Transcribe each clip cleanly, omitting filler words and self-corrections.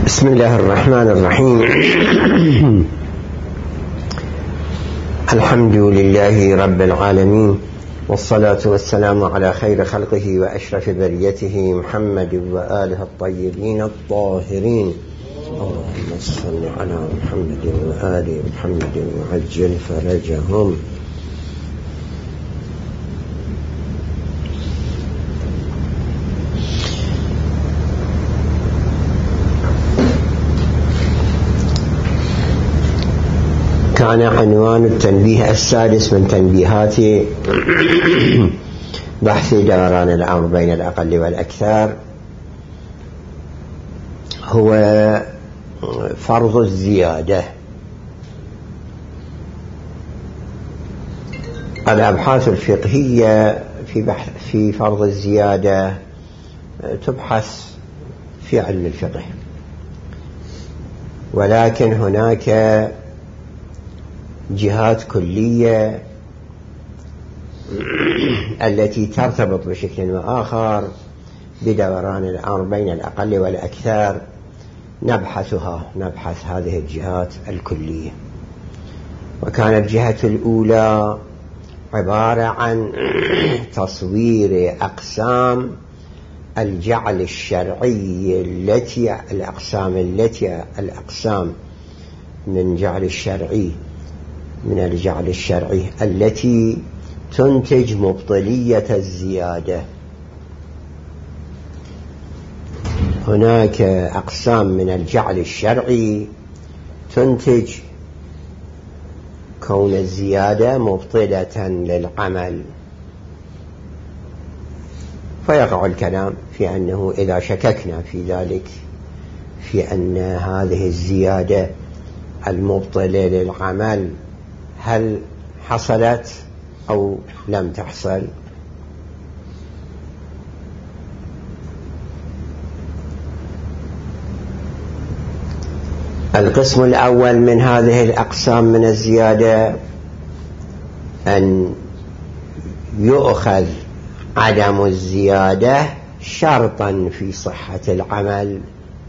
بسم الله الرحمن الرحيم. الحمد لله رب العالمين، والصلاة والسلام على خير خلقه وأشرف بريته محمد وآله الطيبين الطاهرين. اللهم صل على محمد وآل محمد وعجل فرجهم. كان عنوان التنبيه السادس من تنبيهات بحث دوران الأمر بين الأقل والأكثر هو فرض الزيادة. الأبحاث الفقهية في فرض الزيادة تبحث في علم الفقه، ولكن هناك جهات كلية التي ترتبط بشكل وآخر بدوران الأمر بين الأقل والأكثر نبحث هذه الجهات الكلية. وكانت الجهة الأولى عبارة عن تصوير أقسام الجعل الشرعي الأقسام من الجعل الشرعي التي تنتج مبطلية الزيادة. هناك أقسام من الجعل الشرعي تنتج كون الزيادة مبطلة للعمل، فيقع الكلام في أنه إذا شككنا في ذلك، في أن هذه الزيادة المبطلة للعمل هل حصلت أو لم تحصل. القسم الأول من هذه الأقسام من الزيادة أن يؤخذ عدم الزيادة شرطا في صحة العمل.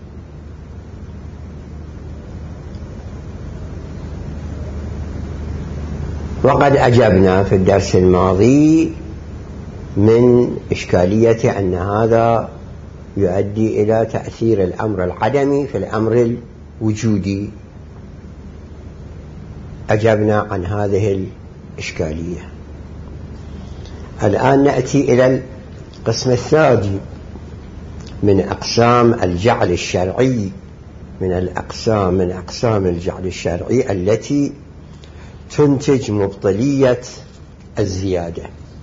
وقد أجبنا في الدرس الماضي من إشكالية أن هذا يؤدي إلى تأثير الأمر العدمي في الأمر الوجودي. أجبنا عن هذه الإشكالية. الآن نأتي إلى القسم الثاني من أقسام الجعل الشرعي، من أقسام الجعل الشرعي التي تنتج مبطلية الزيادة.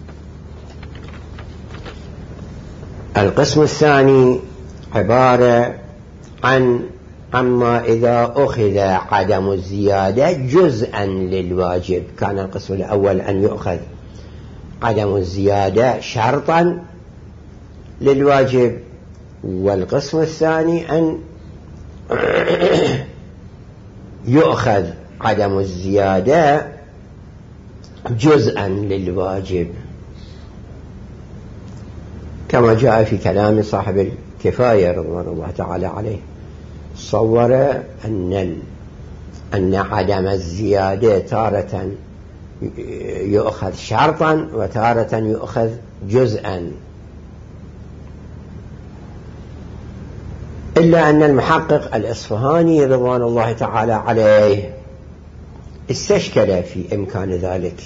القسم الثاني عبارة عما إذا أخذ عدم الزيادة جزءا للواجب. كان القسم الأول أن يؤخذ عدم الزيادة شرطا للواجب، والقسم الثاني أن يؤخذ عدم الزيادة جزءا للواجب، كما جاء في كلام صاحب الكفاية رضوان الله تعالى عليه. صور أن عدم الزيادة تارة يؤخذ شرطا وتارة يؤخذ جزءا، إلا أن المحقق الإصفهاني رضوان الله تعالى عليه استشكل في إمكان ذلك.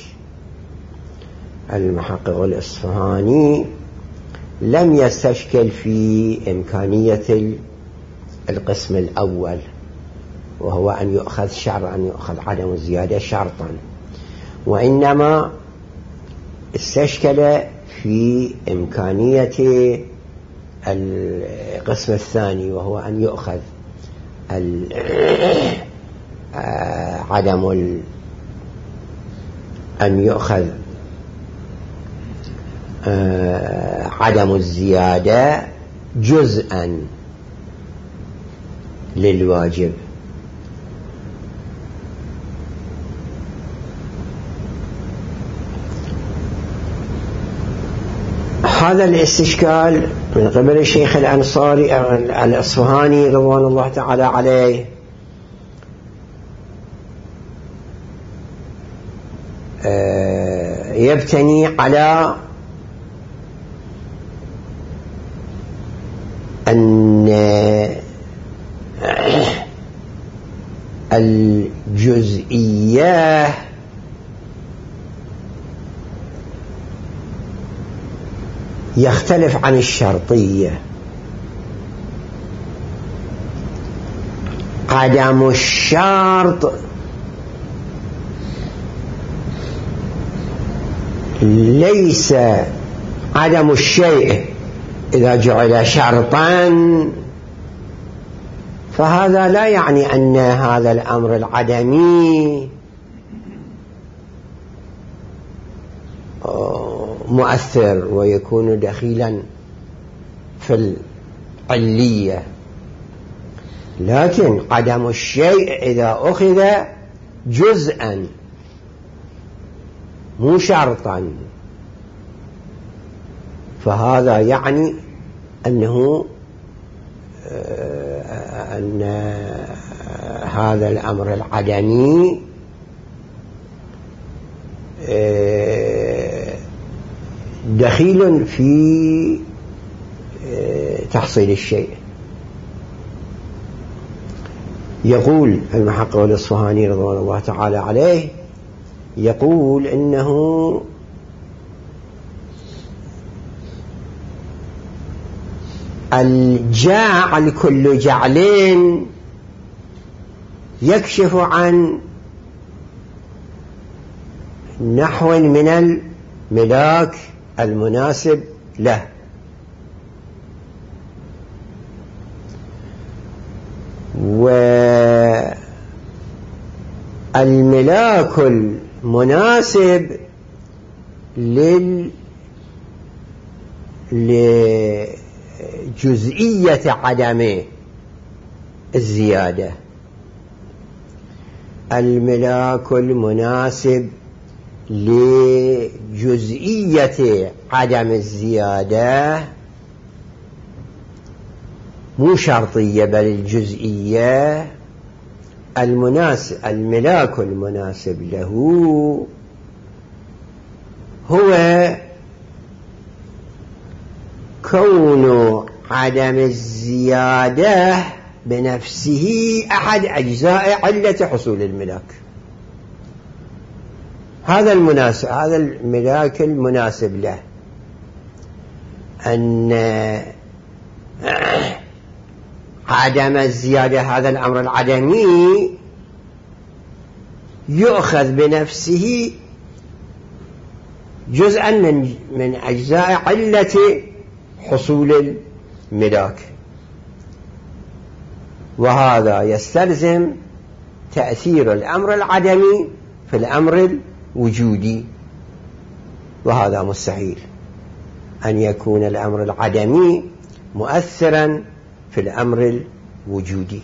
المحقق الإصفهاني لم يستشكل في إمكانية القسم الأول، وهو أن يؤخذ عدم الزيادة شرطا، وإنما استشكل في إمكانية القسم الثاني، وهو أن يؤخذ عدم الزيادة جزءا للواجب. هذا الاستشكال من قبل الشيخ الأنصاري الأصفهاني رضوان الله تعالى عليه يبتني على أن الجزئية يختلف عن الشرطية. عدم الشرط ليس عدم الشيء إذا جعل شرطا فهذا لا يعني أن هذا الأمر العدمي مؤثر ويكون دخيلا في العلية، لكن عدم الشيء إذا أخذ جزءا مو شرطا فهذا يعني أنه أن هذا الأمر العدمي دخيل في تحصيل الشيء. يقول المحقق الأصفهاني رضوان الله تعالى عليه، يقول إنه الجاعل كل جعلين يكشف عن نحو من الملاك المناسب له، والملاك المناسب لجزئية عدم الزيادة، الملاك المناسب لجزئية عدم الزيادة مو شرطية بل الجزئية الملاك المناسب له هو كون عدم الزيادة بنفسه أحد أجزاء علة حصول الملاك. هذا الملاك المناسب له أن عدم الزيادة هذا الأمر العدمي يؤخذ بنفسه جزءا من أجزاء علة حصول الملاك، وهذا يستلزم تأثير الأمر العدمي في الأمر الوجودي، وهذا مستحيل أن يكون الأمر العدمي مؤثرا في الأمر الوجودي.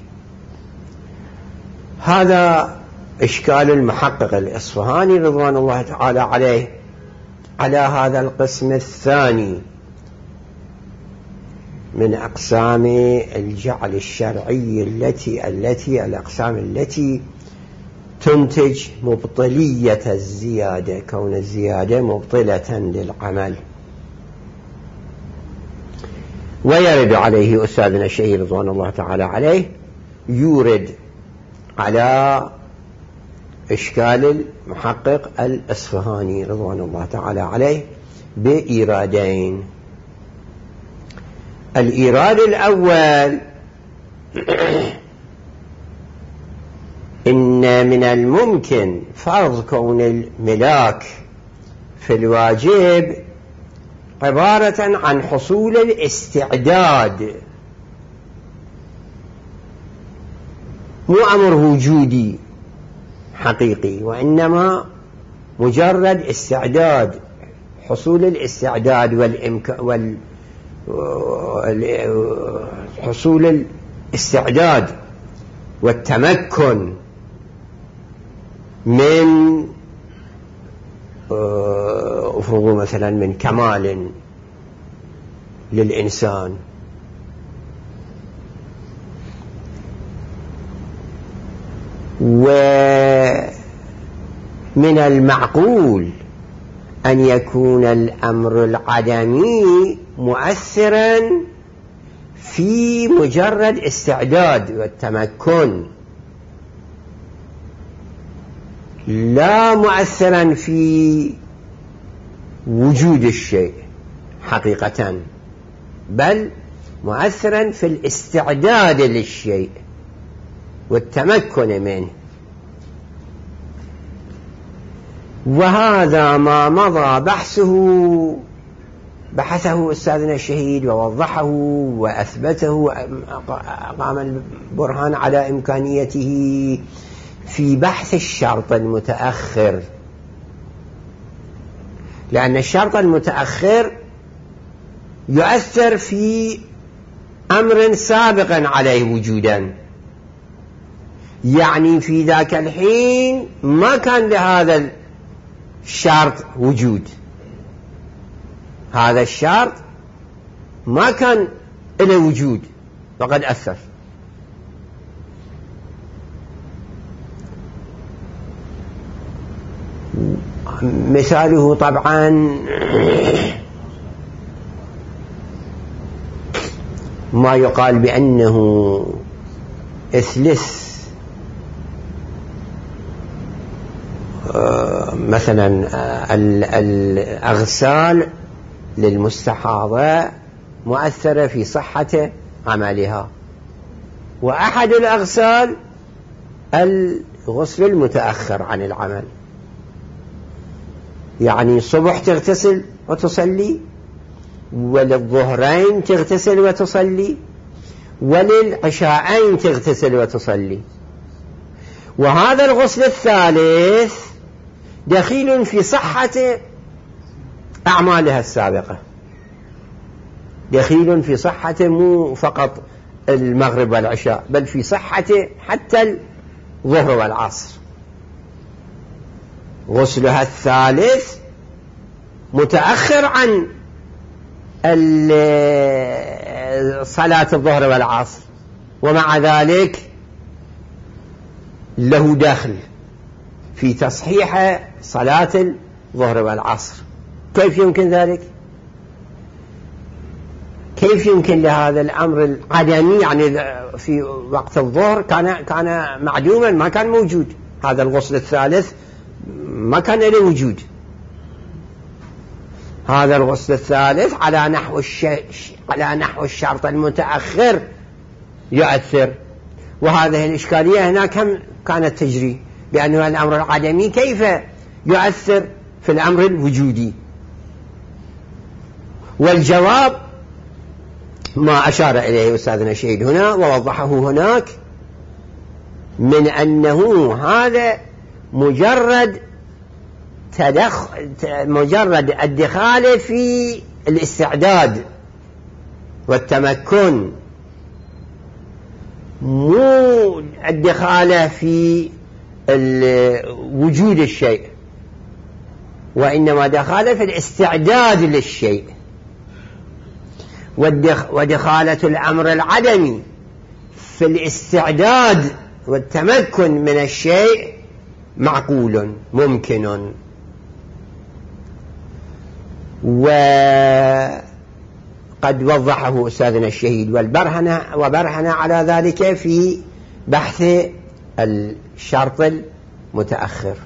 هذا إشكال المحقق الإصفهاني رضوان الله تعالى عليه على هذا القسم الثاني من أقسام الجعل الشرعي التي الأقسام التي تنتج مبطلية الزيادة، كون الزيادة مبطلة للعمل. ويرد عليه أستاذنا الشهير رضوان الله تعالى عليه، يورد على إشكال المحقق الإصفهاني رضوان الله تعالى عليه بإيرادين. الإيراد الأول إن من الممكن فرض كون الملاك في الواجب عبارة عن حصول الاستعداد، مو أمر وجودي حقيقي، وإنما مجرد استعداد، حصول الاستعداد حصول الاستعداد والتمكن من أفرض مثلا من كمال للإنسان. ومن المعقول أن يكون الأمر العدمي مؤثرا في مجرد استعداد والتمكن، لا مؤثرا في وجود الشيء حقيقة، بل مؤثرا في الاستعداد للشيء والتمكن منه. وهذا ما مضى بحثه أستاذنا الشهيد ووضحه وأثبته، أقام البرهان على إمكانيته في بحث الشرط المتأخر، لأن الشرط المتأخر يؤثر في أمر سابق عليه وجودا، يعني في ذاك الحين ما كان لهذا الشرط وجود، هذا الشرط ما كان له وجود وقد أثر. مثاله طبعا ما يقال بأنه إثلث مثلا الأغسال للمستحاضة مؤثرة في صحة عملها، وأحد الأغسال الغسل المتأخر عن العمل، يعني صبح تغتسل وتصلي، وللظهرين تغتسل وتصلي، وللعشاءين تغتسل وتصلي. وهذا الغسل الثالث دخيل في صحة أعمالها السابقة، دخيل في صحة مو فقط المغرب والعشاء، بل في صحة حتى الظهر والعصر. غسلها الثالث متأخر عن صلاة الظهر والعصر، ومع ذلك له دخل في تصحيح صلاة الظهر والعصر. كيف يمكن ذلك؟ كيف يمكن لهذا الأمر العدمي، يعني في وقت الظهر كان معدوما، ما كان موجود، هذا الغسل الثالث ما كان له وجود. هذا الغسل الثالث على نحو الشرط المتأخر يؤثر. وهذه الإشكالية هناك هم كانت تجري، بأنه الأمر العدمي كيف يؤثر في الأمر الوجودي. والجواب ما أشار إليه أستاذنا الشهيد هنا ووضحه هناك، من أنه هذا مجرد الدخال في الاستعداد والتمكن، مو الدخال في وجود الشيء، وإنما دخال في الاستعداد للشيء. ودخالة الأمر العدمي في الاستعداد والتمكن من الشيء معقول ممكن. وقد وضحه أستاذنا الشهيد وبرهن على ذلك في بحث الشرط المتأخر.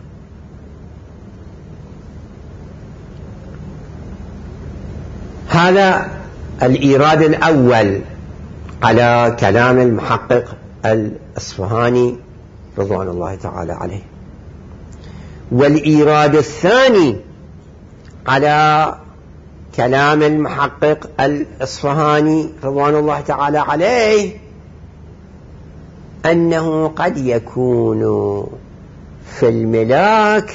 هذا الإيراد الأول على كلام المحقق الأصفهاني رضوان الله تعالى عليه. والإيراد الثاني على كلام المحقق الأصفهاني رضوان الله تعالى عليه أنه قد يكون في الملاك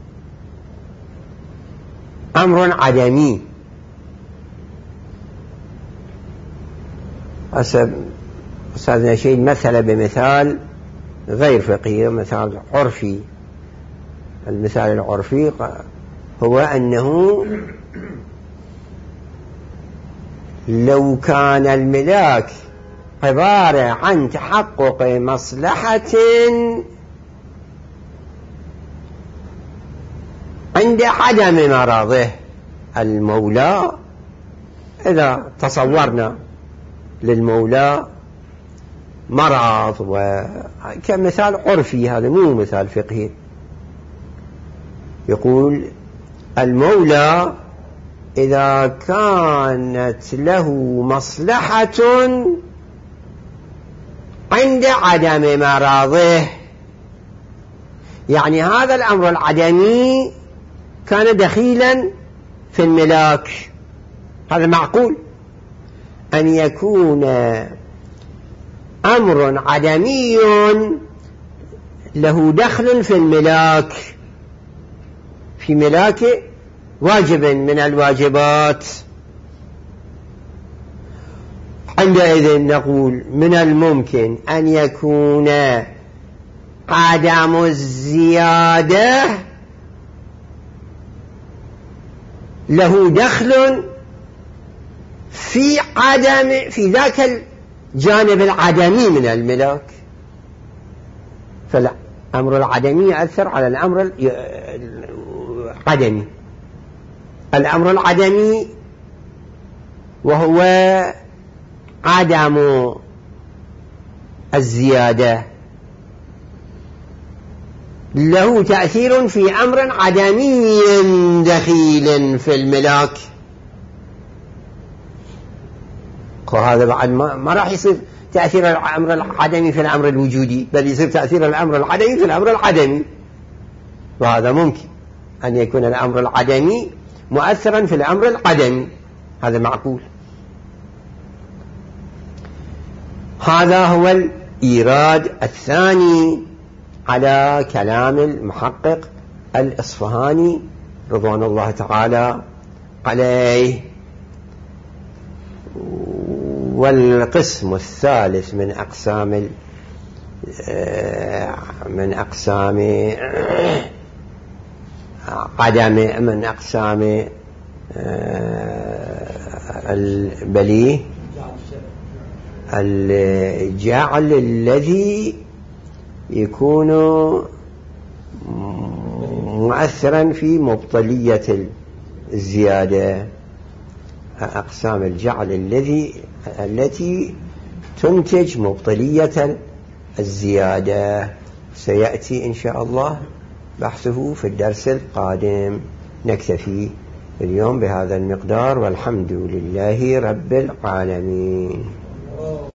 أمر عدمي. أستاذنا شيء مثل بمثال غير فقهي، مثال عرفي. المثال العرفي هو أنه لو كان الملاك عبارة عن تحقق مصلحة عند عدم مرضه المولى، إذا تصورنا للمولى مرض وكمثال عرفي، هذا مو مثال فقهي، يقول المولى إذا كانت له مصلحة عند عدم مرضه، يعني هذا الأمر العدمي كان دخيلا في الملاك. هذا معقول أن يكون أمر عدمي له دخل في الملاك، في ملاك واجب من الواجبات، عندئذ نقول من الممكن أن يكون عدم الزيادة له دخل في ذاك الجانب العدمي من الملاك، فالأمر العدمي يأثر على الأمر العدمي. الأمر العدمي وهو عدم الزيادة له تأثير في أمر عدمي دخيل في الملاك، وهذا بعد ما راح يصير تأثير الأمر العدمي في الأمر الوجودي، بل يصير تأثير الأمر العدمي في الأمر العدمي، وهذا ممكن أن يكون الأمر العدمي مؤثرا في الأمر العدمي، هذا معقول. هذا هو الإيراد الثاني على كلام المحقق الإصفهاني رضوان الله تعالى عليه. والقسم الثالث من أقسام البليه الجعل الذي يكون مؤثرا في مبطلية الزيادة. أقسام الجعل التي تنتج مبطلية الزيادة سيأتي إن شاء الله بحثه في الدرس القادم. نكتفي اليوم بهذا المقدار، والحمد لله رب العالمين.